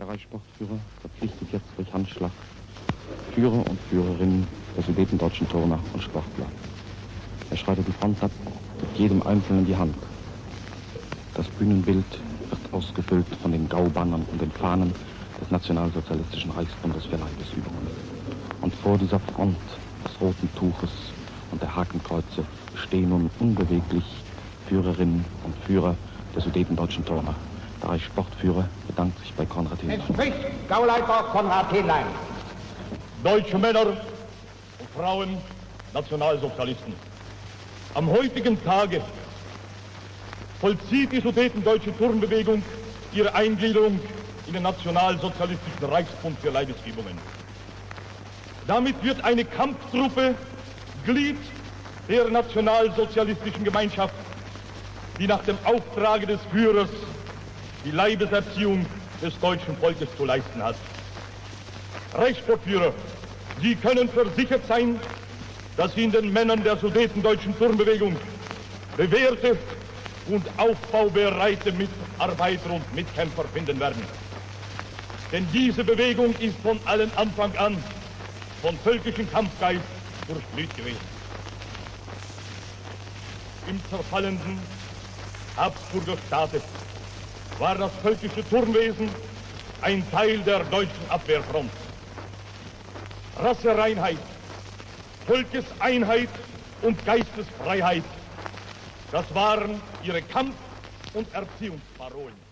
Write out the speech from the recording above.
Der Reichssportführer verpflichtet jetzt durch Handschlag Führer und Führerinnen der sudetendeutschen Turner und Sportler. Er schreitet die Front ab, gibt jedem Einzelnen die Hand. Das Bühnenbild wird ausgefüllt von den Gaubannern und den Fahnen des Nationalsozialistischen Reichsbundes für Leibesübungen. Und vor dieser Front des roten Tuches und der Hakenkreuze stehen nun unbeweglich Führerinnen und Führer der sudetendeutschen Turner. Der Reichssportführer bedankt sich bei Konrad Henlein. Es spricht Gauleiter Konrad Henlein. Deutsche Männer und Frauen, Nationalsozialisten. Am heutigen Tage vollzieht die sudetendeutsche Turnbewegung ihre Eingliederung in den Nationalsozialistischen Reichsbund für Leibesübungen. Damit wird eine Kampftruppe Glied der nationalsozialistischen Gemeinschaft, die nach dem Auftrage des Führers die Leibeserziehung des deutschen Volkes zu leisten hat. Reichssportführer, Sie können versichert sein, dass Sie in den Männern der sudetendeutschen Turnbewegung bewährte und aufbaubereite Mitarbeiter und Mitkämpfer finden werden. Denn diese Bewegung ist von allen Anfang an von völkischem Kampfgeist durchblüht gewesen. Im zerfallenden Habsburger Staate war das völkische Turnwesen ein Teil der deutschen Abwehrfront. Rassereinheit, Volkeseinheit und Geistesfreiheit, das waren ihre Kampf- und Erziehungsparolen.